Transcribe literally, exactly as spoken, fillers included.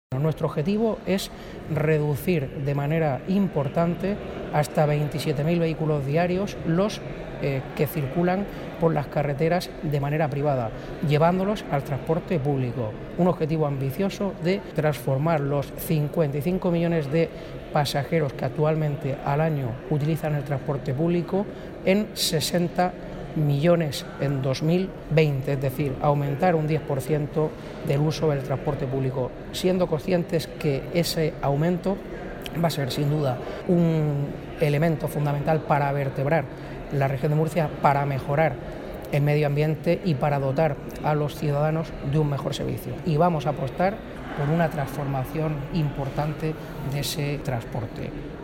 Nuestro objetivo es reducir de manera importante hasta veintisiete mil vehículos diarios los eh, que circulan por las carreteras de manera privada, llevándolos al transporte público. Un objetivo ambicioso de transformar los cincuenta y cinco millones de pasajeros que actualmente al año utilizan el transporte público en sesenta millones en dos mil veinte, es decir, aumentar un diez por ciento del uso del transporte público, siendo conscientes que ese aumento va a ser sin duda un elemento fundamental para vertebrar la región de Murcia, para mejorar el medio ambiente y para dotar a los ciudadanos de un mejor servicio. Y vamos a apostar por una transformación importante de ese transporte.